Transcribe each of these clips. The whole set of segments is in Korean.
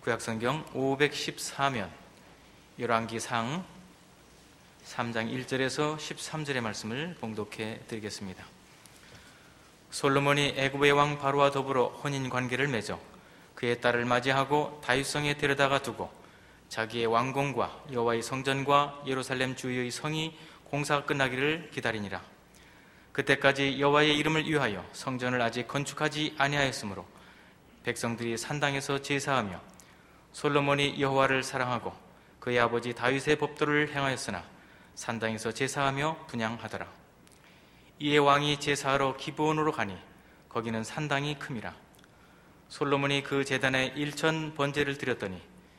구약성경 514면 열왕기상 3장 1절에서 13절의 말씀을 봉독해 드리겠습니다. 솔로몬이 애굽의 왕 바로와 더불어 혼인 관계를 맺어 그의 딸을 맞이하고 다윗성에 데려다가 두고 자기의 왕궁과 여호와의 성전과 예루살렘 주의 성이 공사가 끝나기를 기다리니라. 그때까지 여호와의 이름을 위하여 성전을 아직 건축하지 아니하였으므로 백성들이 산당에서 제사하며 솔로몬이 여호와를 사랑하고 그의 아버지 다윗의 법도를 행하였으나 산당에서 제사하며 분향하더라. 이에 왕이 제사하러 기브온으로 가니 거기는 산당이 큼이라. 솔로몬이 그 제단에 1천 번제를 드렸더니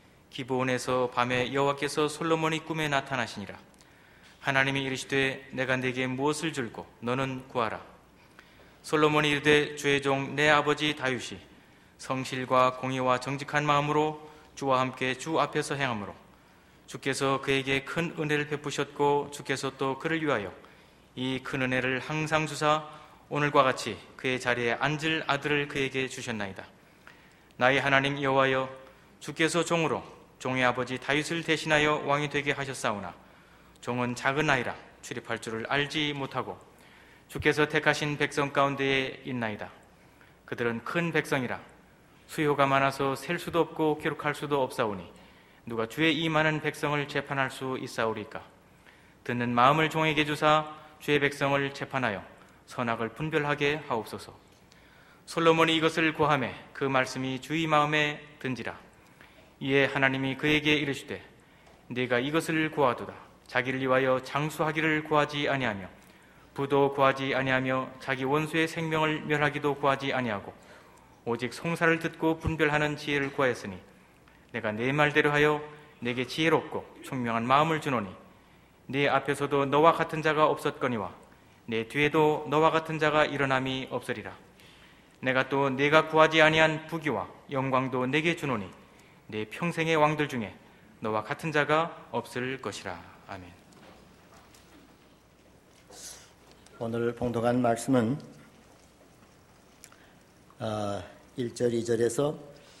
기브온에서 밤에 여호와께서 솔로몬이 꿈에 나타나시니라. 하나님이 이르시되 내가 네게 무엇을 줄고 너는 구하라. 솔로몬이 이르되 주의 종 내 아버지 다윗이 성실과 공의와 정직한 마음으로 주와 함께 주 앞에서 행함으로 주께서 그에게 큰 은혜를 베푸셨고 주께서 또 그를 위하여 이 큰 은혜를 항상 주사 오늘과 같이 그의 자리에 앉을 아들을 그에게 주셨나이다. 나의 하나님 여호와여, 주께서 종으로 종의 아버지 다윗을 대신하여 왕이 되게 하셨사오나 종은 작은 아이라 출입할 줄을 알지 못하고 주께서 택하신 백성 가운데에 있나이다. 그들은 큰 백성이라 수요가 많아서 셀 수도 없고 기록할 수도 없사오니 누가 주의 이 많은 백성을 재판할 수 있사오리까? 듣는 마음을 종에게 주사 주의 백성을 재판하여 선악을 분별하게 하옵소서. 솔로몬이 이것을 고하매 그 말씀이 주의 마음에 든지라. 이에 하나님이 그에게 이르시되 네가 이것을 구하도다. 자기를 위하여 장수하기를 구하지 아니하며 부도 구하지 아니하며 자기 원수의 생명을 멸하기도 구하지 아니하고 오직 송사를 듣고 분별하는 지혜를 구하였으니 내가 네 말대로 하여 내게 지혜롭고 총명한 마음을 주노니 네 앞에서도 너와 같은 자가 없었거니와 내 뒤에도 너와 같은 자가 일어남이 없으리라. 내가 또 네가 구하지 아니한 부귀와 영광도 내게 주노니 내 평생의 왕들 중에 너와 같은 자가 없을 것이라. 아멘. 오늘 봉독한 말씀은 1절, 2절에서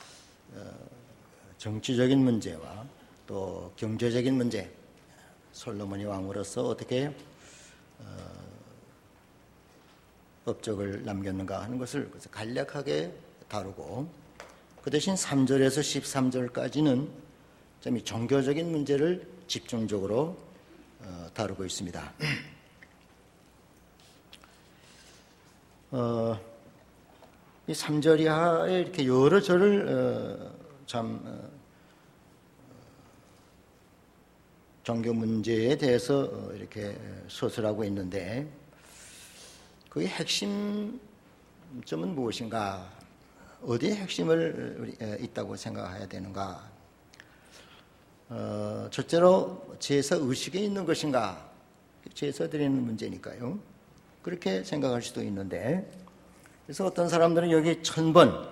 정치적인 문제와 또 경제적인 문제, 솔로몬이 왕으로서 어떻게 업적을 남겼는가 하는 것을 간략하게 다루고, 그 대신 3절에서 13절까지는 좀 종교적인 문제를 집중적으로 다루고 있습니다. 이 3절 이하에 이렇게 여러 절을 종교 문제에 대해서 이렇게 서술하고 있는데, 그의 핵심점은 무엇인가? 어디에 핵심을 있다고 생각해야 되는가? 첫째로 제사 의식에 있는 것인가? 제사 드리는 문제니까요. 그렇게 생각할 수도 있는데, 그래서 어떤 사람들은 여기 1000번,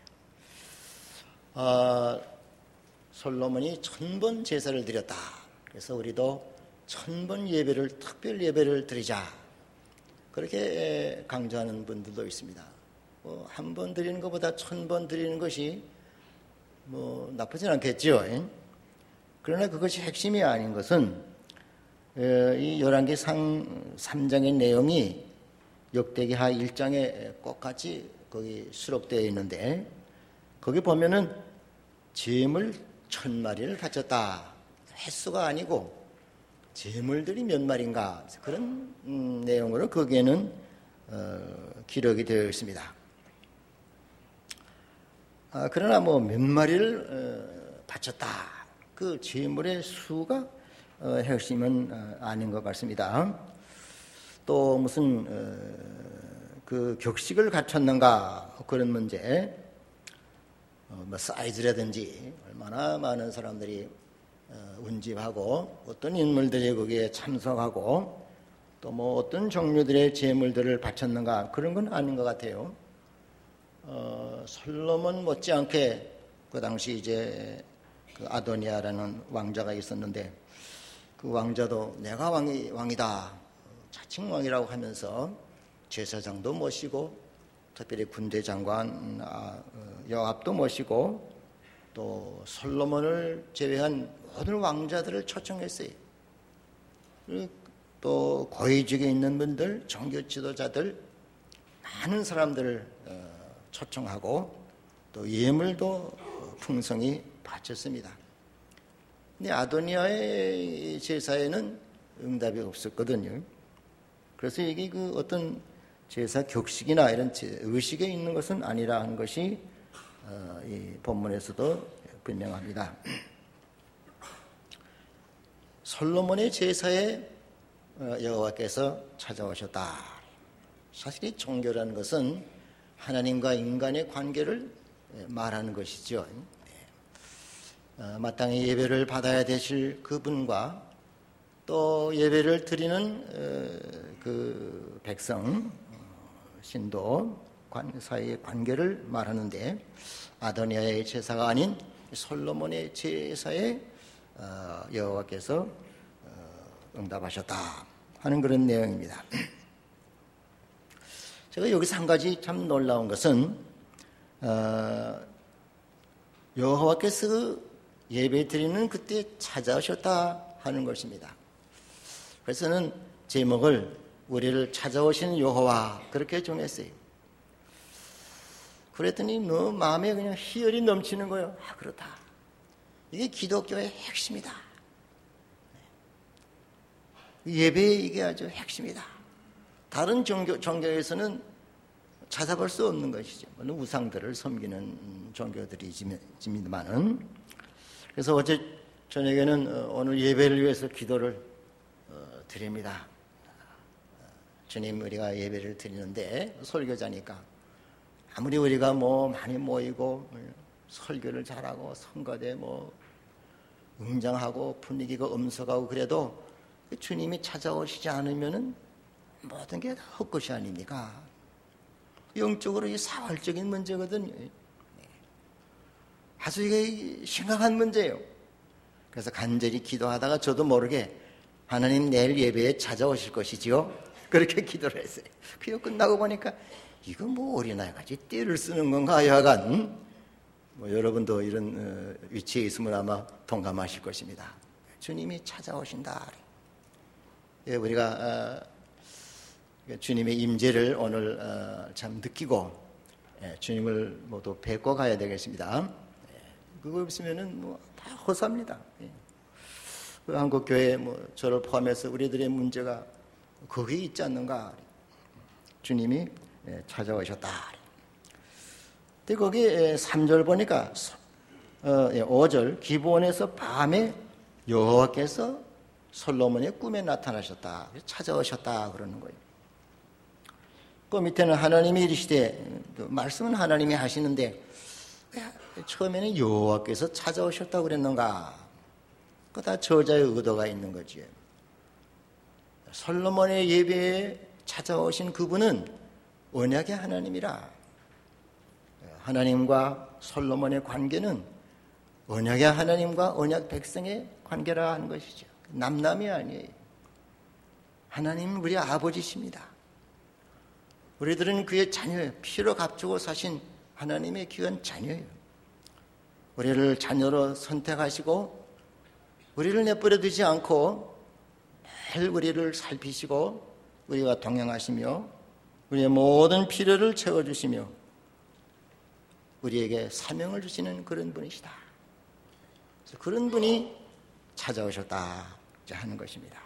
솔로몬이 1000번 제사를 드렸다. 그래서 우리도 1000번 예배를, 특별 예배를 드리자. 그렇게 강조하는 분들도 있습니다. 한 번 드리는 것보다 1000번 드리는 것이 나쁘진 않겠죠. 그러나 그것이 핵심이 아닌 것은 이 열왕기상 3장의 내용이 역대기하 1장에 똑같이 거기 수록되어 있는데, 거기 보면은 제물 1000마리를 바쳤다. 횟수가 아니고 제물들이 몇 마리인가, 그런 내용으로 거기에는 기록이 되어 있습니다. 그러나 몇 마리를 바쳤다, 그 제물의 수가 핵심은 아닌 것 같습니다. 또 무슨 그 격식을 갖췄는가, 그런 문제, 사이즈라든지 얼마나 많은 사람들이 운집하고 어떤 인물들이 거기에 참석하고 또 어떤 종류들의 제물들을 바쳤는가, 그런 건 아닌 것 같아요. 솔로몬 못지않게 그 당시 이제 그 아도니아라는 왕자가 있었는데, 그 왕자도 내가 왕이다, 자칭 왕이라고 하면서 제사장도 모시고 특별히 군대 장관 요압도 모시고 또 솔로몬을 제외한 모든 왕자들을 초청했어요. 그리고 또 고위직에 있는 분들, 종교 지도자들, 많은 사람들을 초청하고 또 예물도 풍성히 바쳤습니다. 근데 아도니아의 제사에는 응답이 없었거든요. 그래서 이게 그 어떤 제사 격식이나 이런 의식에 있는 것은 아니라 하는 것이 이 본문에서도 분명합니다. 솔로몬의 제사에 여호와께서 찾아오셨다. 사실 이 종교라는 것은 하나님과 인간의 관계를 말하는 것이죠. 마땅히 예배를 받아야 되실 그분과 또 예배를 드리는 그 백성, 신도 사이의 관계를 말하는데 아도니아의 제사가 아닌 솔로몬의 제사에 여호와께서 응답하셨다 하는 그런 내용입니다. 제가 여기서 한 가지 참 놀라운 것은 여호와께서 예배 드리는 그때 찾아오셨다 하는 것입니다. 그래서는 제목을 우리를 찾아오시는 여호와 그렇게 정했어요. 그랬더니 너 마음에 그냥 희열이 넘치는 거예요. 아, 그렇다. 이게 기독교의 핵심이다. 예배의 이게 아주 핵심이다. 다른 종교에서는 찾아볼 수 없는 것이죠. 물론 우상들을 섬기는 종교들이지만은. 그래서 어제 저녁에는 오늘 예배를 위해서 기도를 드립니다. 주님, 우리가 예배를 드리는데 설교자니까 아무리 우리가 뭐 많이 모이고 설교를 잘하고 성가대 뭐 웅장하고 분위기가 엄석하고 그래도 주님이 찾아오시지 않으면은 모든 게 다 헛것이 아닙니까? 영적으로 이 사활적인 문제거든요. 아주 이게 심각한 문제예요. 그래서 간절히 기도하다가 저도 모르게 하나님 내일 예배에 찾아오실 것이지요. 그렇게 기도를 했어요. 그거 끝나고 보니까 이거 뭐 어린아이같이 떼를 쓰는 건가 여하간 뭐 여러분도 이런 위치에 있으면 아마 동감하실 것입니다. 주님이 찾아오신다. 예, 우리가 주님의 임재를 오늘 참 느끼고 주님을 모두 뵙고 가야 되겠습니다. 그거 없으면은 뭐 다 허사입니다. 그 한국 교회 뭐 저를 포함해서 우리들의 문제가 거기에 있지 않는가? 주님이 찾아오셨다. 근데 거기 3절 보니까 5절 기브온에서 밤에 여호와께서 솔로몬의 꿈에 나타나셨다. 찾아오셨다 그러는 거예요. 그 밑에는 하나님이 이르시되 말씀은 하나님이 하시는데 처음에는 여호와께서 찾아오셨다고 그랬는가? 그 다 저자의 의도가 있는 거지. 솔로몬의 예배에 찾아오신 그분은 언약의 하나님이라. 하나님과 솔로몬의 관계는 언약의 하나님과 언약 백성의 관계라 하는 것이죠. 남남이 아니에요. 하나님은 우리 아버지십니다. 우리들은 그의 자녀예요. 피로 값주고 사신 하나님의 귀한 자녀예요. 우리를 자녀로 선택하시고 우리를 내버려 두지 않고 늘 우리를 살피시고 우리와 동행하시며 우리의 모든 필요를 채워주시며 우리에게 사명을 주시는 그런 분이시다. 그래서 그런 분이 찾아오셨다 하는 것입니다.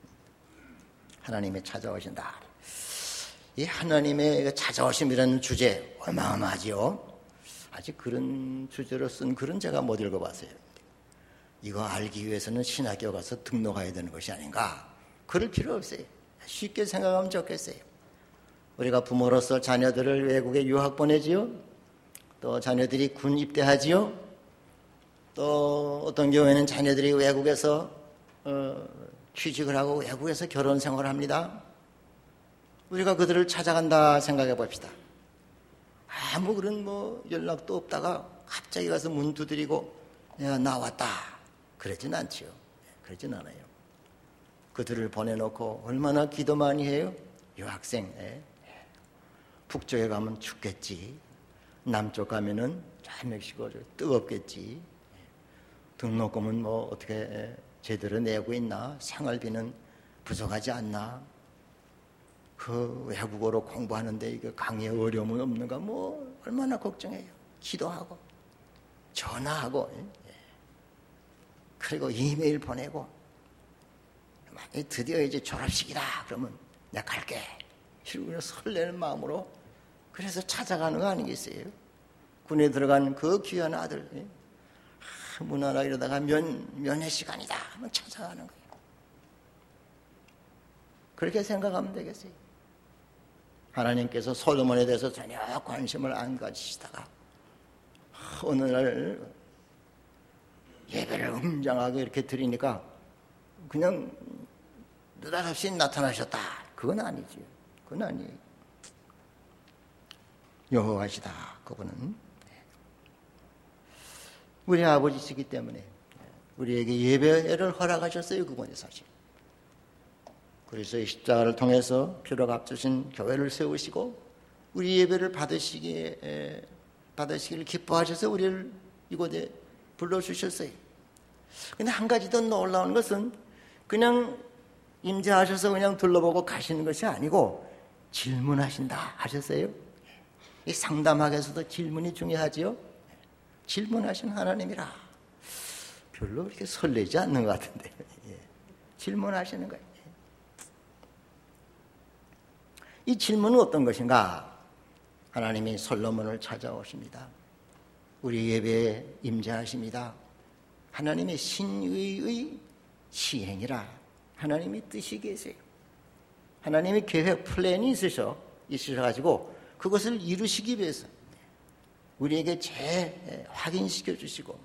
하나님의 찾아오신다. 이 하나님의 찾아오심이라는 주제 어마어마하지요. 아직 그런 주제로 쓴 글은 제가 못 읽어봤어요. 이거 알기 위해서는 신학교 가서 등록해야 되는 것이 아닌가. 그럴 필요 없어요. 쉽게 생각하면 좋겠어요. 우리가 부모로서 자녀들을 외국에 유학 보내지요. 또 자녀들이 군 입대하지요. 또 어떤 경우에는 자녀들이 외국에서 취직을 하고 외국에서 결혼 생활을 합니다. 우리가 그들을 찾아간다 생각해 봅시다. 아무 그런 연락도 없다가 갑자기 가서 문 두드리고 내가 나왔다. 그러진 않지요. 그러진 않아요. 그들을 보내놓고 얼마나 기도 많이 해요? 유학생. 북쪽에 가면 춥겠지. 남쪽 가면은 저 멕시코 뜨겁겠지. 등록금은 뭐 어떻게 제대로 내고 있나? 생활비는 부족하지 않나? 그 외국어로 공부하는데 이거 강의 어려움은 없는가? 뭐 얼마나 걱정해요. 기도하고 전화하고 그리고 이메일 보내고 드디어 이제 졸업식이다 그러면 내가 갈게 이러고 설레는 마음으로 그래서 찾아가는 거 아니겠어요? 군에 들어간 그 귀한 아들 무난하게 이러다가 면회 시간이다 하면 찾아가는 거예요. 그렇게 생각하면 되겠어요. 하나님께서 솔로몬에 대해서 전혀 관심을 안 가지시다가 어느 날 예배를 웅장하게 이렇게 드리니까 그냥 느닷없이 나타나셨다. 그건 아니지요. 그건 아니에요. 여호와시다. 그분은 우리 아버지시기 때문에 우리에게 예배를 허락하셨어요. 그분이 사실. 그래서 이 십자가를 통해서 피로 값주신 교회를 세우시고 우리 예배를 받으시기를 기뻐하셔서 우리를 이곳에 불러주셨어요. 근데 한 가지 더 놀라운 것은 그냥 임재하셔서 그냥 둘러보고 가시는 것이 아니고 질문하신다 하셨어요. 이 상담학에서도 질문이 중요하지요. 질문하신 하나님이라 별로 그렇게 설레지 않는 것 같은데 질문하시는 거예요. 이 질문은 어떤 것인가? 하나님이 솔로몬을 찾아오십니다. 우리 예배에 임재하십니다. 하나님의 신의의 시행이라 하나님이 뜻이 계세요. 하나님의 계획 플랜이 있으셔가지고 그것을 이루시기 위해서 우리에게 재확인시켜 주시고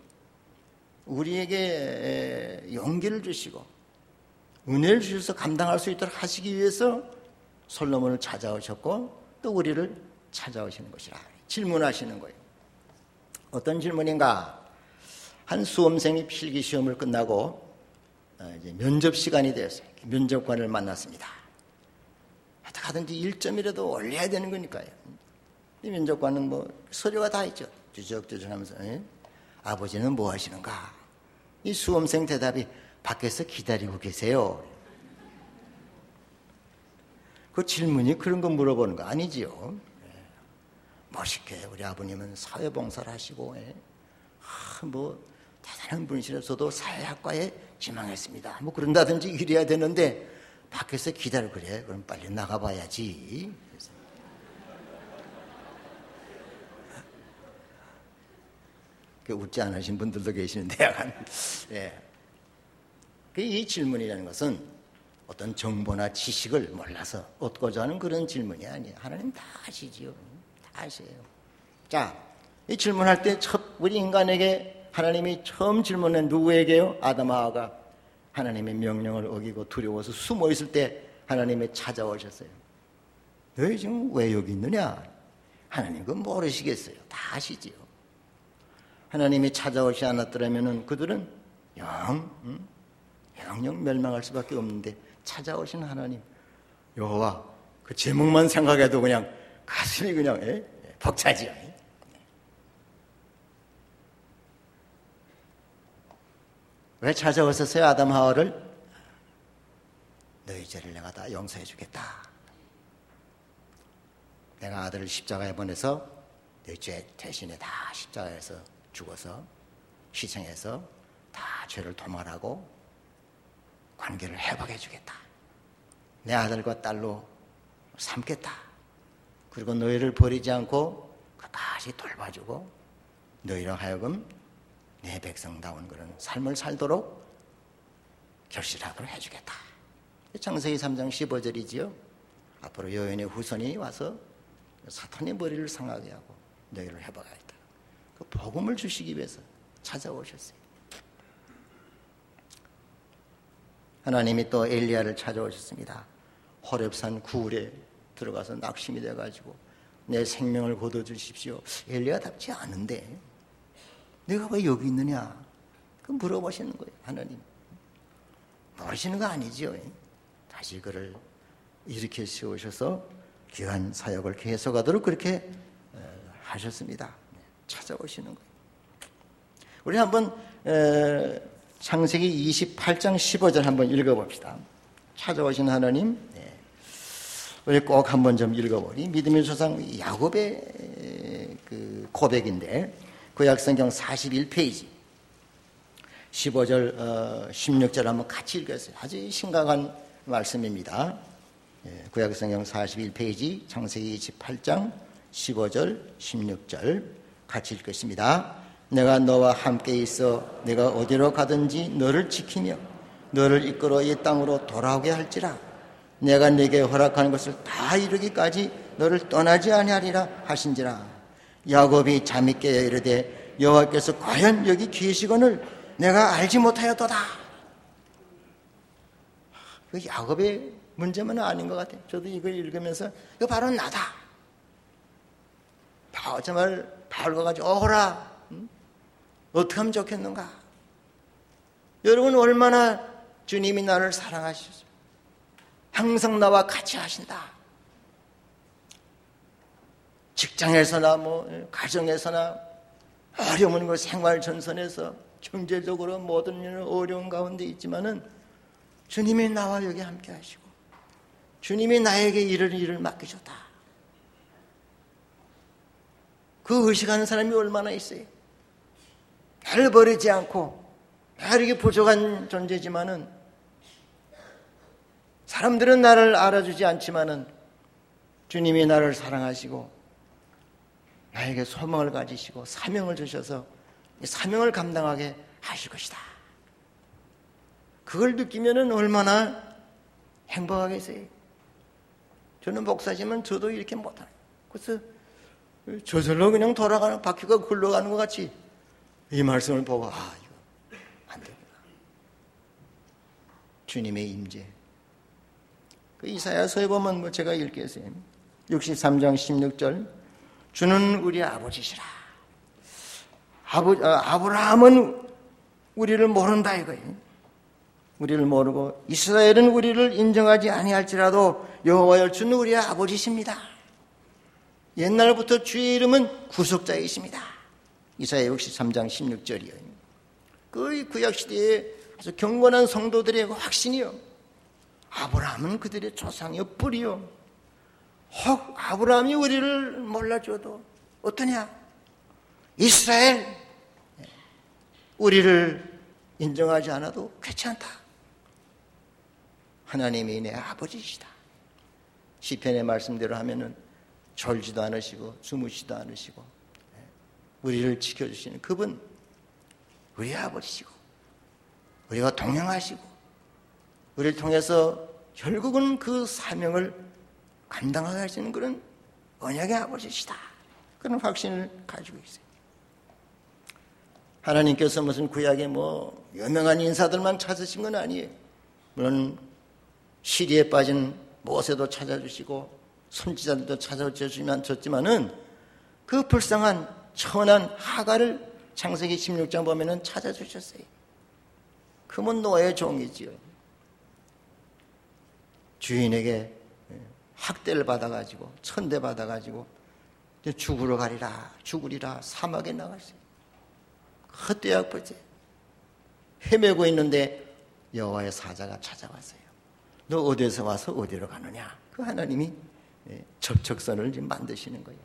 우리에게 용기를 주시고 은혜를 주셔서 감당할 수 있도록 하시기 위해서 솔로몬을 찾아오셨고 또 우리를 찾아오시는 것이라 질문하시는 거예요. 어떤 질문인가? 한 수험생이 필기시험을 끝나고 이제 면접 시간이 되었어요. 면접관을 만났습니다. 어떻게든지 1점이라도 올려야 되는 거니까요. 이 면접관은 뭐 서류가 다 있죠. 뒤적뒤적 하면서 아버지는 뭐 하시는가? 이 수험생 대답이 밖에서 기다리고 계세요. 그 질문이 그런 거 물어보는 거 아니지요. 멋있게 우리 아버님은 사회봉사를 하시고 뭐 대단한 분이시라서도 사회학과에 지망했습니다. 뭐 그런다든지 이래야 되는데 밖에서 기다려. 그래 그럼 빨리 나가봐야지. 웃지 않으신 분들도 계시는데 약간 이 질문이라는 것은 어떤 정보나 지식을 몰라서 얻고자 하는 그런 질문이 아니에요. 하나님 다 아시지요. 다 아세요. 자, 이 질문할 때 우리 인간에게 하나님이 처음 질문한 누구에게요? 아담하와가 하나님의 명령을 어기고 두려워서 숨어 있을 때 하나님이 찾아오셨어요. 너희 지금 왜 여기 있느냐? 하나님 그건 모르시겠어요. 다 아시지요. 하나님이 찾아오지 않았더라면 그들은 영영 멸망할 수밖에 없는데 찾아오신 하나님 여호와 그 제목만 생각해도 그냥 가슴이 그냥 벅차지요. 왜 찾아오셨어요? 아담 하와를 너희 죄를 내가 다 용서해 주겠다. 내가 아들을 십자가에 보내서 너희 죄 대신에 다 십자가에서 죽어서 희생해서 다 죄를 도말하고 관계를 회복해 주겠다. 내 아들과 딸로 삼겠다. 그리고 너희를 버리지 않고 끝까지 돌봐주고 너희로 하여금 내 백성다운 그런 삶을 살도록 결실하도록 해주겠다. 창세기 3장 15절이지요. 앞으로 여인의 후손이 와서 사탄의 머리를 상하게 하고 너희를 회복하겠다. 그 복음을 주시기 위해서 찾아오셨어요. 하나님이 또 엘리야를 찾아오셨습니다. 호렙산 구울에 들어가서 낙심이 돼가지고 내 생명을 거둬주십시오. 엘리야답지 않은데 내가 왜 여기 있느냐? 그 물어보시는 거예요. 하나님 모르시는 거 아니죠. 다시 그를 일으켜 세우셔서 귀한 사역을 계속하도록 그렇게 하셨습니다. 찾아오시는 거예요. 우리 한번 창세기 28장 15절 한번 읽어봅시다. 찾아오신 하나님, 우리 꼭 한번 좀 읽어보니 믿음의 조상 야곱의 그 고백인데 구약성경 41페이지 15절 16절 한번 같이 읽었어요. 아주 심각한 말씀입니다. 구약성경 41페이지 창세기 28장 15절 16절 같이 읽겠습니다. 내가 너와 함께 있어 내가 어디로 가든지 너를 지키며 너를 이끌어 이 땅으로 돌아오게 할지라. 내가 네게 허락하는 것을 다 이루기까지 너를 떠나지 아니하리라 하신지라. 야곱이 잠이 깨어 이르되 여호와께서 과연 여기 계시거늘 내가 알지 못하였도다. 그 야곱의 문제만 아닌 것 같아요. 저도 이걸 읽으면서 이거 바로 나다. 정말 밝아가지고 어라 어떻게 하면 좋겠는가. 여러분 얼마나 주님이 나를 사랑하시죠. 항상 나와 같이 하신다. 직장에서나 가정에서나 어려운 그 생활 전선에서 경제적으로 모든 일은 어려운 가운데 있지만은 주님이 나와 여기 함께 하시고 주님이 나에게 일을 맡기셨다. 그 의식하는 사람이 얼마나 있어요. 나를 버리지 않고 나에게 부족한 존재지만은 사람들은 나를 알아주지 않지만은 주님이 나를 사랑하시고 나에게 소망을 가지시고 사명을 주셔서 이 사명을 감당하게 하실 것이다. 그걸 느끼면은 얼마나 행복하겠어요. 저는 목사지만 저도 이렇게 못하요. 그래서 저절로 그냥 돌아가는 바퀴가 굴러가는 것 같이 이 말씀을 보고 이거 안 되구나. 주님의 임재. 그 이사야서에 보면 제가 읽겠어요. 63장 16절 주는 우리 아버지시라. 아브라함은 우리를 모른다 이거예요. 우리를 모르고 이스라엘은 우리를 인정하지 아니할지라도 여호와여 주는 우리의 아버지십니다. 옛날부터 주의 이름은 구속자이십니다. 이사야 63장 16절이요. 그 구약시대에 아주 경건한 성도들의 확신이요. 아브라함은 그들의 조상이요 뿌리요. 혹 아브라함이 우리를 몰라줘도 어떠냐? 이스라엘 우리를 인정하지 않아도 괜찮다. 하나님이 내 아버지시다. 시편의 말씀대로 하면은 졸지도 않으시고 주무시도 않으시고 우리를 지켜주시는 그분 우리 아버지시고 우리가 동행하시고 우리를 통해서 결국은 그 사명을 감당하게 하시는 그런 언약의 아버지시다. 그런 확신을 가지고 있어요. 하나님께서 무슨 구약에 유명한 인사들만 찾으신 건 아니에요. 물론 시리에 빠진 모세도 찾아주시고 선지자들도 찾아주셨지만은 그 불쌍한 천한 하갈을 창세기 16장 보면은 찾아주셨어요. 그분 노예의 종이지요. 주인에게 학대를 받아가지고 천대 받아가지고 죽으러 죽으리라 사막에 나갔어요. 헛되어 버지 헤매고 있는데 여호와의 사자가 찾아왔어요. 너 어디에서 와서 어디로 가느냐? 그 하나님이 접촉선을 지금 만드시는 거예요.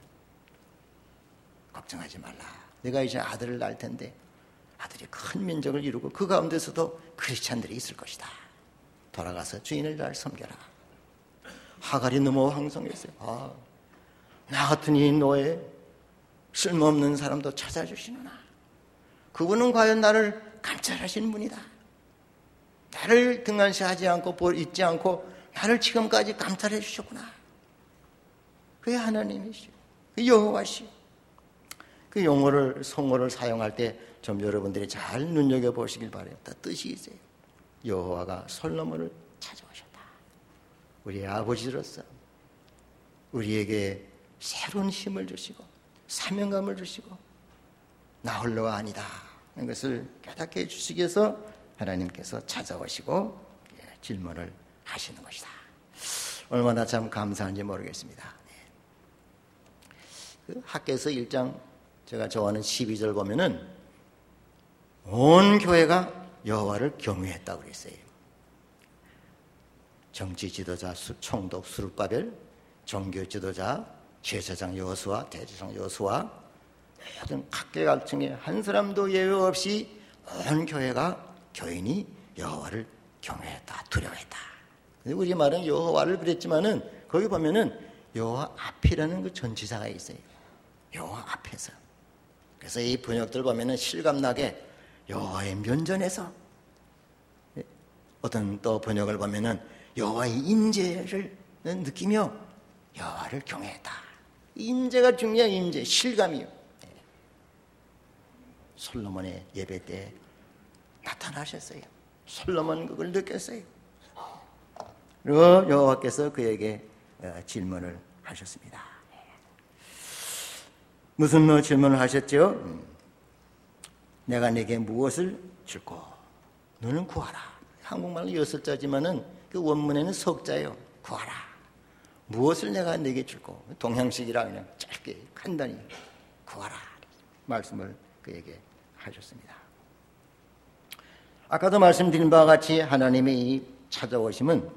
걱정하지 말라. 내가 이제 아들을 낳을 텐데 아들이 큰 민족을 이루고 그 가운데서도 크리스찬들이 있을 것이다. 돌아가서 주인을 잘 섬겨라. 하갈이 너무 황송했어요. 나 같은 이 노예 쓸모없는 사람도 찾아주시는구나. 그분은 과연 나를 감찰하시는 분이다. 나를 등한시하지 않고 잊지 않고 나를 지금까지 감찰해 주셨구나. 그게 하나님이시오. 그 여호와시오. 그 성어를 사용할 때 좀 여러분들이 잘 눈여겨보시길 바라요. 다 뜻이 있어요. 여호와가 솔로몬을 찾아오셨다. 우리 아버지로서 우리에게 새로운 힘을 주시고 사명감을 주시고 나 홀로가 아니다 하는 것을 깨닫게 해주시기 위해서 하나님께서 찾아오시고 질문을 하시는 것이다. 얼마나 참 감사한지 모르겠습니다. 그 학개서 1장 제가 좋아하는 12절 보면은 온 교회가 여호와를 경외했다고 그랬어요. 정치 지도자 총독 스룹바벨, 종교 지도자 제사장 여호수아, 대제사장 여호수아, 모든 각계각층의 한 사람도 예외 없이 온 교회가 교인이 여호와를 경외했다, 두려워했다. 우리 말은 여호와를 그랬지만은 거기 보면은 여호와 앞이라는 그 전치사가 있어요. 여호와 앞에서. 그래서 이 번역들 보면은 실감나게 여호와의 면전에서, 어떤 또 번역을 보면은 여호와의 임재를 느끼며 여호와를 경외했다. 임재가 중요해요. 임재, 실감이요. 솔로몬의 예배 때 나타나셨어요. 솔로몬 그걸 느꼈어요. 그리고 여호와께서 그에게 질문을 하셨습니다. 무슨 질문을 하셨죠? 내가 내게 무엇을 줄고 너는 구하라. 한국말로 6자지만은 그 원문에는 석자예요. 구하라. 무엇을 내가 내게 줄고, 동양식이라 그냥 짧게 간단히 구하라 말씀을 그에게 하셨습니다. 아까도 말씀드린 바와 같이 하나님의 이 찾아오심은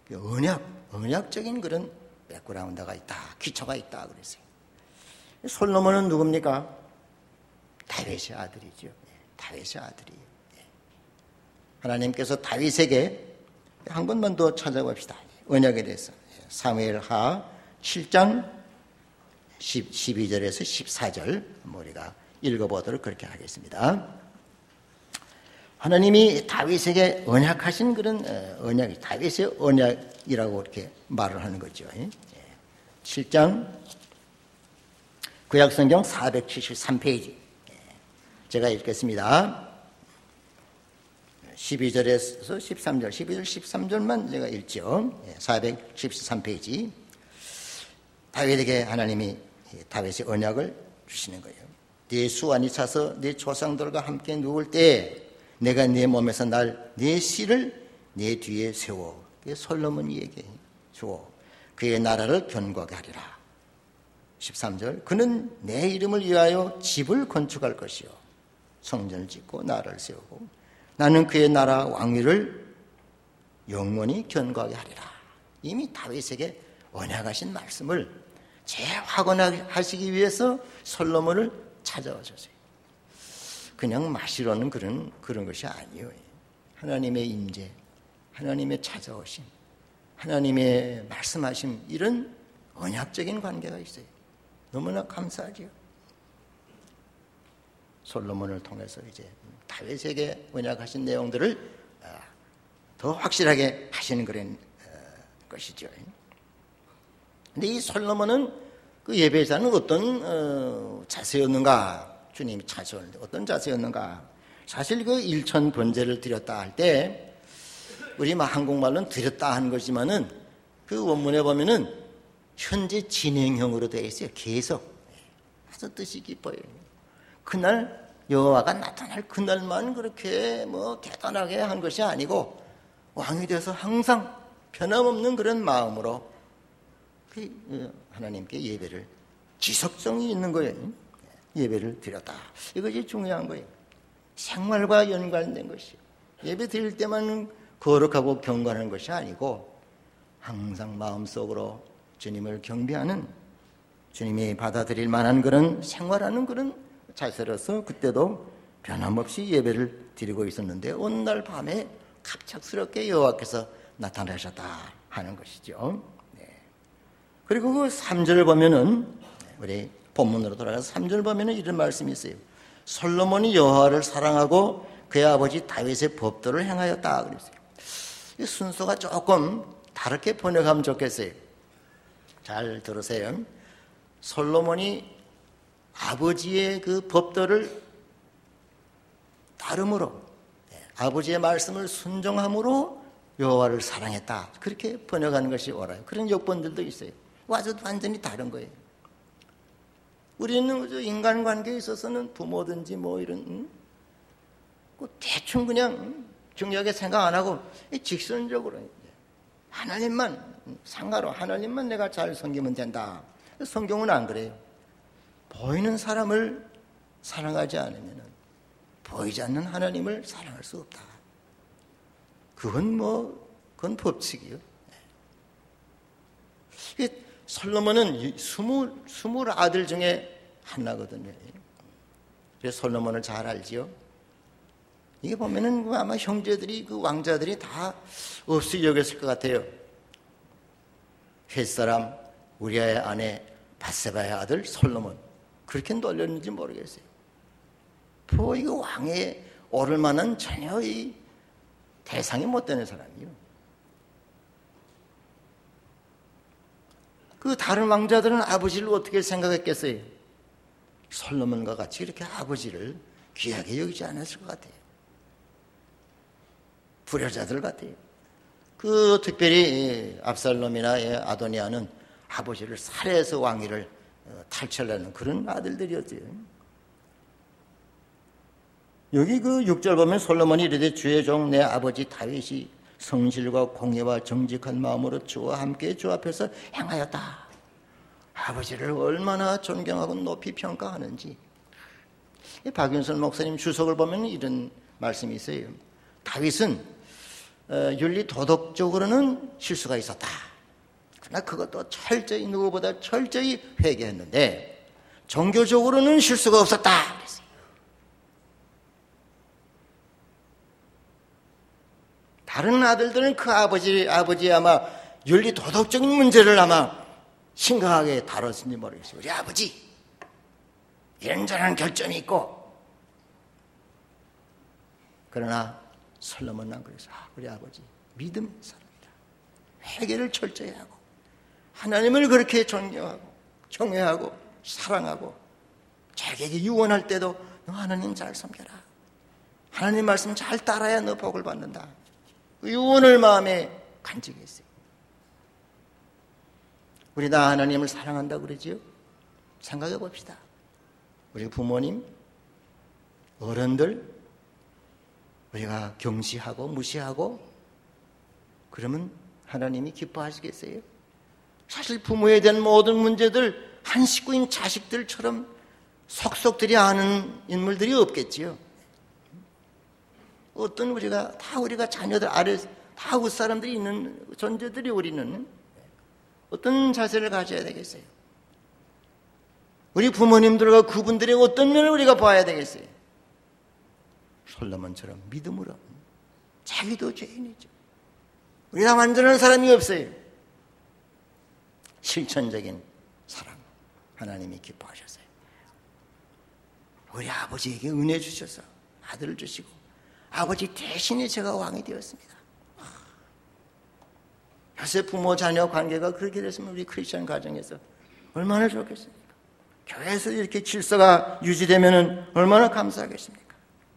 언약적인 그런 백그라운드가 있다, 기초가 있다 그랬어요. 솔로몬은 누굽니까? 다윗의 아들이죠. 다윗의 아들이에요. 하나님께서 다윗에게 한 번만 더 찾아봅시다. 언약에 대해서. 사무엘하 7장 12절에서 14절 우리가 읽어보도록 그렇게 하겠습니다. 하나님이 다윗에게 언약하신 그런 언약이 다윗의 언약이라고 이렇게 말을 하는 거죠. 7장 구약성경 473페이지 제가 읽겠습니다. 12절에서 13절, 12절, 13절만 제가 읽죠. 413페이지. 다윗에게 하나님이 다윗의 언약을 주시는 거예요. 네 수완이 차서 네 조상들과 함께 누울 때 내가 네 몸에서 네 씨를 네 뒤에 세워. 솔로몬이 얘기해줘. 그의 나라를 견고하게 하리라. 13절. 그는 내 이름을 위하여 집을 건축할 것이요. 성전을 짓고 나라를 세우고 나는 그의 나라 왕위를 영원히 견고하게 하리라. 이미 다윗에게 언약하신 말씀을 재확언하시기 위해서 솔로몬을 찾아오셨어요. 그냥 마시러는 그런 것이 아니에요. 하나님의 임재, 하나님의 찾아오심, 하나님의 말씀하심, 이런 언약적인 관계가 있어요. 너무나 감사하죠. 솔로몬을 통해서 이제 다윗에게 언약하신 내용들을 더 확실하게 하시는 그런 것이죠. 근데 이 솔로몬은 그 예배자는 어떤 자세였는가? 주님이 찾아오는데 어떤 자세였는가? 사실 그 일천 번제를 드렸다 할 때 우리 한국말로는 드렸다 하는 것이지만은 그 원문에 보면은 현재 진행형으로 되어 있어요. 계속. 아주 뜻이 깊어요. 그날 여호와가 나타날 그날만 그렇게 대단하게 한 것이 아니고 왕이 돼서 항상 변함없는 그런 마음으로 하나님께 예배를 지속성이 있는 거예요. 예배를 드렸다. 이것이 중요한 거예요. 생활과 연관된 것이에요. 예배 드릴 때만 거룩하고 경건한 것이 아니고 항상 마음속으로 주님을 경배하는, 주님이 받아들일 만한 그런 생활하는 그런 자세로서 그때도 변함없이 예배를 드리고 있었는데 어느 날 밤에 갑작스럽게 여호와께서 나타나셨다 하는 것이죠. 그리고 그 3절 보면은 우리 본문으로 돌아가서 3절 보면은 이런 말씀이 있어요. 솔로몬이 여호와를 사랑하고 그의 아버지 다윗의 법도를 행하였다 그랬어요. 이 순서가 조금 다르게 번역하면 좋겠어요. 잘 들으세요. 솔로몬이 아버지의 그 법도를 따름으로, 아버지의 말씀을 순종함으로 여호와를 사랑했다. 그렇게 번역하는 것이 옳아요. 그런 역본들도 있어요. 아주 완전히 다른 거예요. 우리는 인간관계에 있어서는 부모든지 이런 대충 그냥 중요하게 생각 안 하고 직선적으로 하나님만 상가로 하나님만 내가 잘 섬기면 된다. 성경은 안 그래요. 보이는 사람을 사랑하지 않으면 보이지 않는 하나님을 사랑할 수 없다. 그건 법칙이요. 솔로몬은 20 아들 중에 하나거든요. 그래서 솔로몬을 잘 알지요. 이게 보면은 아마 형제들이, 그 왕자들이 다 없이 여겼을 것 같아요. 햇사람 우리아의 아내 밧세바의 아들 솔로몬, 그렇게 놀렸는지 모르겠어요. 이거 왕에 오를 만한 전혀 이 대상이 못 되는 사람이요. 그 다른 왕자들은 아버지를 어떻게 생각했겠어요? 솔로몬과 같이 이렇게 아버지를 귀하게 여기지 않았을 것 같아요. 불효자들 같아요. 특별히 압살롬이나 아도니아는 아버지를 살해해서 왕위를 탈취하려는 그런 아들들이었어요. 여기 6절 보면 솔로몬이 이르되 주의 종 내 아버지 다윗이 성실과 공의와 정직한 마음으로 주와 함께 주 앞에서 행하였다. 아버지를 얼마나 존경하고 높이 평가하는지. 박윤선 목사님 주석을 보면 이런 말씀이 있어요. 다윗은 윤리 도덕적으로는 실수가 있었다. 그러나 그것도 철저히, 누구보다 철저히 회개했는데 종교적으로는 실수가 없었다. 그랬어요. 다른 아들들은 그 아버지 아마 윤리 도덕적인 문제를 아마 심각하게 다뤘는지 모르겠어요. 우리 아버지 이런저런 결점이 있고, 그러나 솔로몬은 그래서 우리 아버지 믿음의 사람이다. 회개를 철저히 하고 하나님을 그렇게 존경하고 경외하고 사랑하고 자기에게 유언할 때도 너 하나님 잘 섬겨라. 하나님 말씀 잘 따라야 너 복을 받는다. 그 유언을 마음에 간직히 했어요. 우리 다 하나님을 사랑한다고 그러지요? 생각해 봅시다. 우리 부모님, 어른들 우리가 경시하고 무시하고 그러면 하나님이 기뻐하시겠어요? 사실 부모에 대한 모든 문제들 한 식구인 자식들처럼 속속들이 아는 인물들이 없겠지요. 어떤 우리가 자녀들 아래 다 윗사람들이 있는 존재들이 우리는 어떤 자세를 가져야 되겠어요? 우리 부모님들과 그분들의 어떤 면을 우리가 봐야 되겠어요? 솔로몬처럼 믿음으로. 자기도 죄인이죠. 우리가 완전한 사람이 없어요. 실천적인 사랑, 하나님이 기뻐하셨어요. 우리 아버지에게 은혜 주셔서 아들을 주시고 아버지 대신에 제가 왕이 되었습니다. 요새 부모 자녀 관계가 그렇게 됐으면 우리 크리스천 가정에서 얼마나 좋겠습니까? 교회에서 이렇게 질서가 유지되면 얼마나 감사하겠습니까?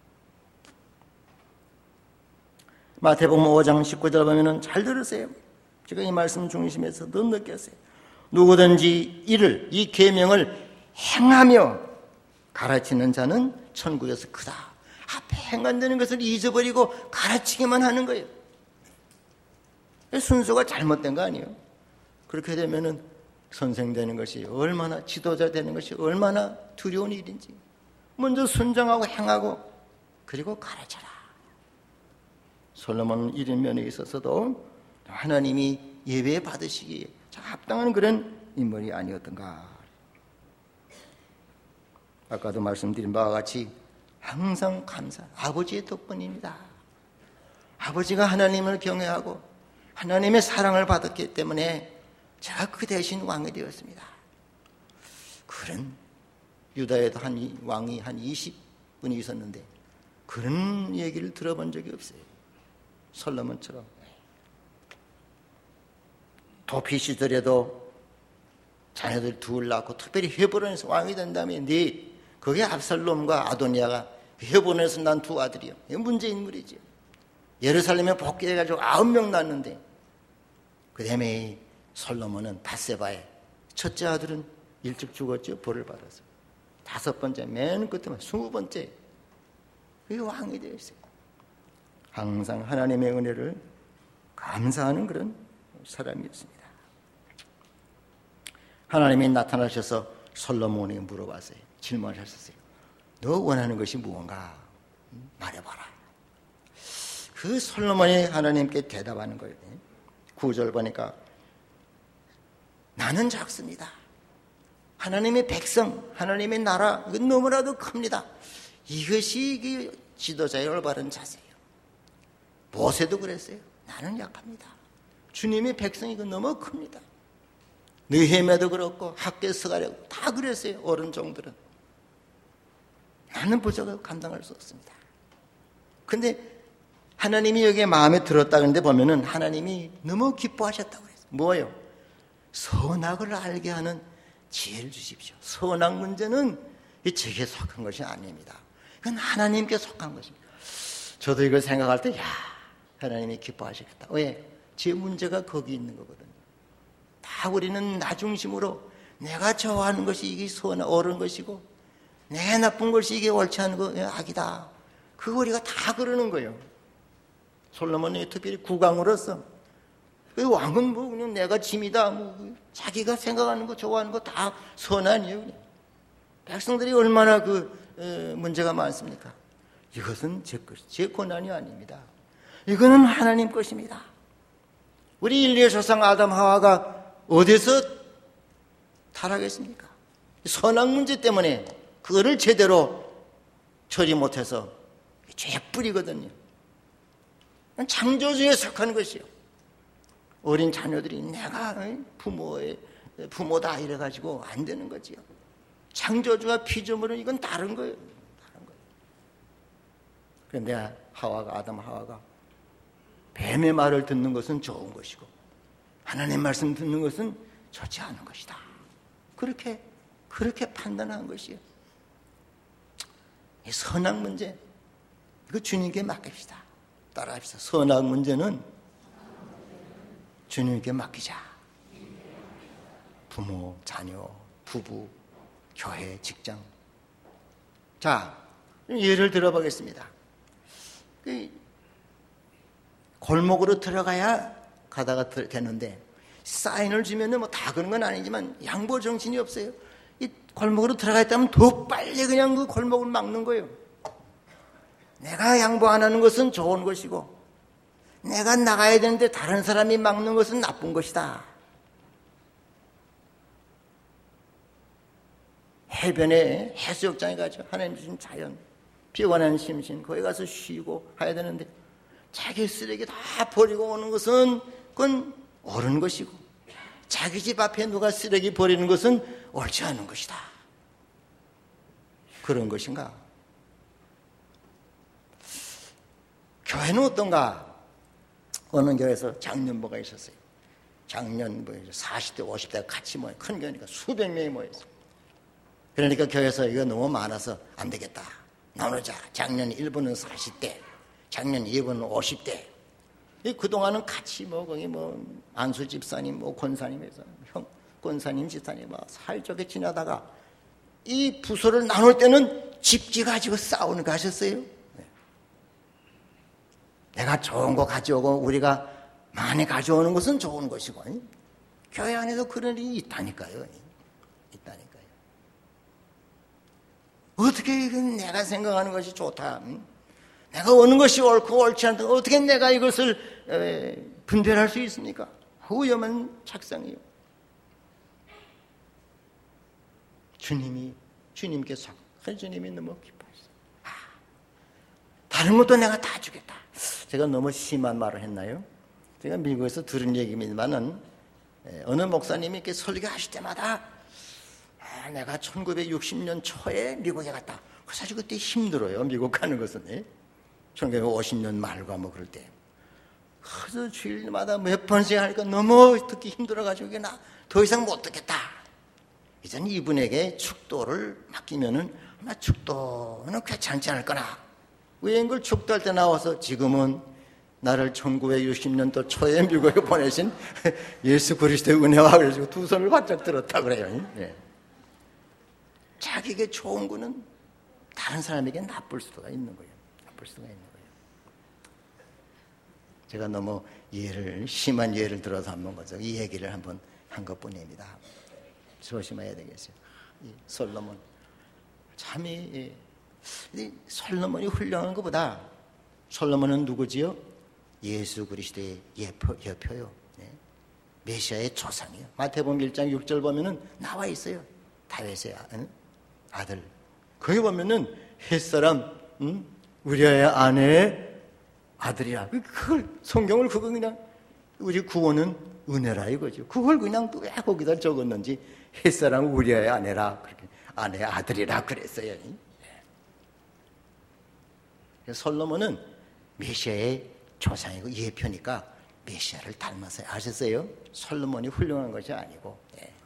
마태복음 5장 19절 보면 잘 들으세요. 제가 이 말씀 중심에서 더 느꼈어요. 누구든지 이 계명을 행하며 가르치는 자는 천국에서 크다. 앞에 행한다는 것을 잊어버리고 가르치기만 하는 거예요. 순서가 잘못된 거 아니에요? 그렇게 되면은 선생 되는 것이 얼마나, 지도자 되는 것이 얼마나 두려운 일인지. 먼저 순종하고 행하고 그리고 가르쳐라. 솔로몬은 이런 면에 있어서도 하나님이 예배 받으시기에 합당한 그런 인물이 아니었던가. 아까도 말씀드린 바와 같이 항상 감사, 아버지의 덕분입니다. 아버지가 하나님을 경외하고 하나님의 사랑을 받았기 때문에 제가 그 대신 왕이 되었습니다. 그런 유다에도 왕이 한 20분이 있었는데 그런 얘기를 들어본 적이 없어요. 솔로몬처럼. 도피 시절에도 자녀들 둘 낳고 특별히 헤브론에서 왕이 된 다음에 그게 압살롬과 아도니아가 헤브론에서 난 두 아들이요. 이건 문제 인물이죠. 예루살렘에 복귀해가지고 9명 낳았는데 그 다음에 솔로몬은 밧세바의 첫째 아들은 일찍 죽었죠. 벌을 받아서. 5번째 맨 끝에만 20번째 그게 왕이 되었어요. 항상 하나님의 은혜를 감사하는 그런 사람이었습니다. 하나님이 나타나셔서 솔로몬에게 물어봤어요. 질문을 했었어요. 너 원하는 것이 무언가? 말해봐라. 그 솔로몬이 하나님께 대답하는 거예요. 9절 보니까 나는 작습니다. 하나님의 백성, 하나님의 나라, 이건 너무나도 큽니다. 이것이 지도자의 올바른 자세예요. 모세도 그랬어요. 나는 약합니다. 주님의 백성이 너무 큽니다. 느헤미야도 그렇고 학개서가랴도 다 그랬어요. 어른 종들은. 나는 부족하고 감당할 수 없습니다. 근데 하나님이 여기에 마음에 들었다 그러는데 보면은 하나님이 너무 기뻐하셨다고 그랬어요. 뭐예요? 선악을 알게 하는 지혜를 주십시오. 선악 문제는 제게 속한 것이 아닙니다. 이건 하나님께 속한 것입니다. 저도 이걸 생각할 때, 야, 하나님이 기뻐하시겠다. 왜? 제 문제가 거기 있는 거거든요. 다 우리는 나 중심으로 내가 좋아하는 것이 이게 옳은 것이고, 내 나쁜 것이 이게 옳지 않은 거 악이다. 그거 우리가 다 그러는 거예요. 솔로몬이 특별히 국왕으로서 그 왕은 뭐 그냥 내가 짐이다. 뭐 자기가 생각하는 거 좋아하는 거 다 선한이에요. 그냥. 백성들이 얼마나 문제가 많습니까? 이것은 제 것, 제 권한이 아닙니다. 이거는 하나님 것입니다. 우리 인류의 조상 아담 하와가 어디서 타락했습니까? 선악 문제 때문에 그거를 제대로 처리 못해서 죄뿌리거든요. 창조주에 속한 것이요. 어린 자녀들이 내가 부모다 이래가지고 안 되는 거지요. 창조주와 피조물은 이건 다른 거예요. 다른 거예요. 그런데 아담 하와가 뱀의 말을 듣는 것은 좋은 것이고 하나님 말씀 듣는 것은 좋지 않은 것이다. 그렇게 판단한 것이에요. 이 선악 문제, 이거 주님께 맡깁시다. 따라합시다. 선악 문제는 주님께 맡기자. 부모, 자녀, 부부, 교회, 직장. 자, 예를 들어보겠습니다. 골목으로 들어가야 가다가 되는데 사인을 주면은 뭐 다 그런 건 아니지만 양보 정신이 없어요. 이 골목으로 들어가겠다면 더 빨리 그냥 그 골목을 막는 거예요. 내가 양보 안 하는 것은 좋은 것이고 내가 나가야 되는데 다른 사람이 막는 것은 나쁜 것이다. 해변에 해수욕장에 가죠. 하나님 주신 자연, 피곤한 심신 거기 가서 쉬고 해야 되는데 자기 쓰레기 다 버리고 오는 것은 그건 옳은 것이고 자기 집 앞에 누가 쓰레기 버리는 것은 옳지 않은 것이다. 그런 것인가? 교회는 어떤가? 어느 교회에서 장년부가 있었어요. 장년부 40대 50대가 같이 모여 큰 교회니까 수백 명이 모였어요. 그러니까 교회에서 이거 너무 많아서 안 되겠다. 나누자. 장년 1부는 40대, 장년 2부는 50대. 그동안은 같이 거기 안수 집사님, 권사님에서 권사님, 집사님 사이좋게 지나다가 이 부서를 나눌 때는 집기 가지고 싸우는 거 하셨어요? 네. 내가 좋은 거 가져오고 우리가 많이 가져오는 것은 좋은 것이고 교회 안에서 그런 일이 있다니까요. 있다니까요. 어떻게 내가 생각하는 것이 좋다. 내가 오는 것이 옳고 옳지 않다. 어떻게 내가 이것을 분별할 수 있습니까? 위험한 착상이요. 주님께서 주님이 너무 기뻐하셨어요. 다른 것도 내가 다 주겠다. 제가 너무 심한 말을 했나요? 제가 미국에서 들은 얘기입니다만은 어느 목사님이 이렇게 설교하실 때마다 내가 1960년 초에 미국에 갔다. 사실 그때 힘들어요. 미국 가는 것은 1950년 말과 그럴 때. 그래서 주일마다 몇 번씩 하니까 너무 듣기 힘들어가지고 나 더 이상 못 듣겠다. 이제는 이분에게 축도를 맡기면은 아마 축도는 괜찮지 않을거나. 왜 이걸 축도할 때 나와서 지금은 나를 1960년도 초에 미국에 보내신 예수 그리스도의 은혜와 그래가지고 두 손을 바짝 들었다 그래요. 네. 자기에게 좋은 거는 다른 사람에게 나쁠 수가 있는 거예요. 나쁠 수가 있는 거예요. 제가 너무 심한 예를 들어서 한번 이 얘기를 한번 한 것뿐입니다. 조심해야 되겠어요. 이 솔로몬. 참이 솔로몬이 훌륭한 것보다 솔로몬은 누구지요? 예수 그리스도의 여표요. 네. 메시아의 조상이요. 마태복음 1장 6절 보면은 나와 있어요. 다윗의 아들. 거기 보면은 햇사람 우리아의 아내의 아들이라. 그걸 성경을 그거 그냥 우리 구원은 은혜라 이거죠. 그걸 그냥 왜 거기다 적었는지 햇사람 우리아의 아내라 그렇게 아내의 아들이라 그랬어요. 솔로몬은 메시아의 조상이고 예표니까 메시아를 닮았어요. 아셨어요? 솔로몬이 훌륭한 것이 아니고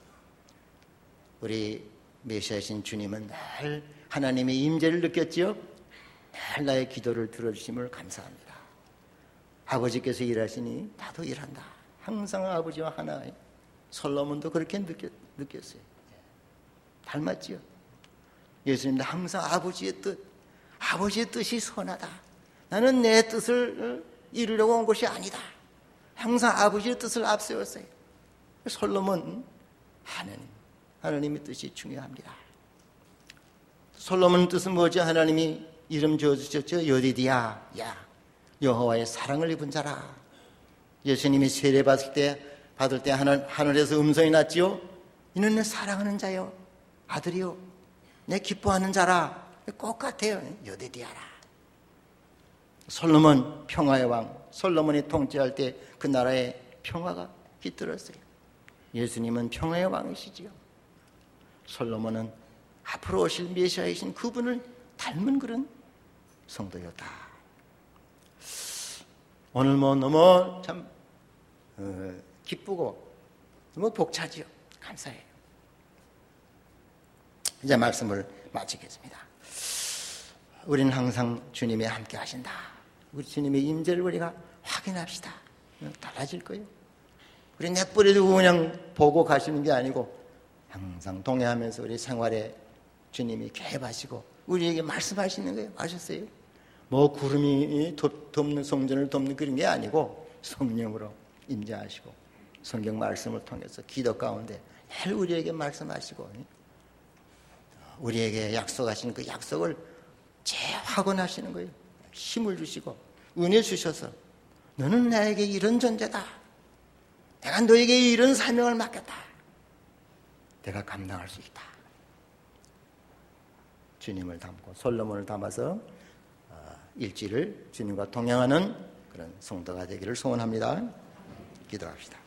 우리 메시아신 주님은 늘 하나님의 임재를 느꼈지요. 늘 나의 기도를 들어주심을 감사합니다. 아버지께서 일하시니 나도 일한다. 항상 아버지와 하나. 솔로몬도 그렇게 느꼈어요. 닮았지요. 예수님도 항상 아버지의 뜻이 선하다. 나는 내 뜻을 이루려고 온 것이 아니다. 항상 아버지의 뜻을 앞세웠어요. 솔로몬 하나님의 뜻이 중요합니다. 솔로몬 뜻은 뭐죠? 하나님이 이름 지어주셨죠. 여디디야, 여호와의 사랑을 입은 자라. 예수님이 세례 받을 때 하늘에서 음성이 났지요. 이는 내 사랑하는 자요, 아들이요, 내 기뻐하는 자라. 똑같아요. 여디디야라. 솔로몬 평화의 왕. 솔로몬이 통치할 때 그 나라에 평화가 깃들었어요. 예수님은 평화의 왕이시지요. 솔로몬은 앞으로 오실 메시아이신 그분을 닮은 그런 성도였다. 오늘 너무 참 기쁘고 너무 벅차지요. 감사해요. 이제 말씀을 마치겠습니다. 우리는 항상 주님이 함께 하신다. 우리 주님의 임재를 우리가 확인합시다. 달라질 거예요. 우리 넷버리 두고 그냥 보고 가시는 게 아니고 항상 동행하면서 우리 생활에 주님이 개입하시고 우리에게 말씀하시는 거예요. 아셨어요? 뭐 구름이 덮는 성전을 덮는 그런 게 아니고 성령으로 임재하시고 성경 말씀을 통해서 기도 가운데 늘 우리에게 말씀하시고 우리에게 약속하신 그 약속을 재확언하시는 거예요. 힘을 주시고 은혜 주셔서 너는 나에게 이런 존재다. 내가 너에게 이런 사명을 맡겼다. 내가 감당할 수 있다. 주님을 담고 솔로몬을 담아서 일지를 주님과 동행하는 그런 성도가 되기를 소원합니다. 기도합시다.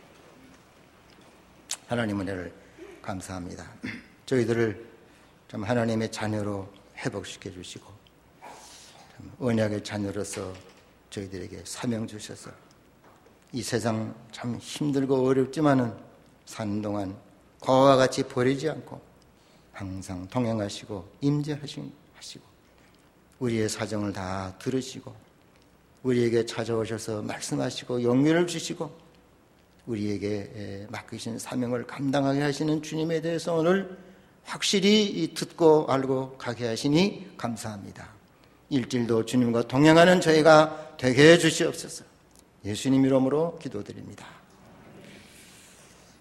하나님 은혜를 감사합니다. 저희들을 좀 하나님의 자녀로 회복시켜 주시고 언약의 자녀로서 저희들에게 사명 주셔서 이 세상 참 힘들고 어렵지만은 사는 동안 과와 같이 버리지 않고 항상 동행하시고 임재하시고 우리의 사정을 다 들으시고 우리에게 찾아오셔서 말씀하시고 용기를 주시고 우리에게 맡기신 사명을 감당하게 하시는 주님에 대해서 오늘 확실히 듣고 알고 가게 하시니 감사합니다. 일주일도 주님과 동행하는 저희가 되게 해주시옵소서. 예수님 이름으로 기도드립니다.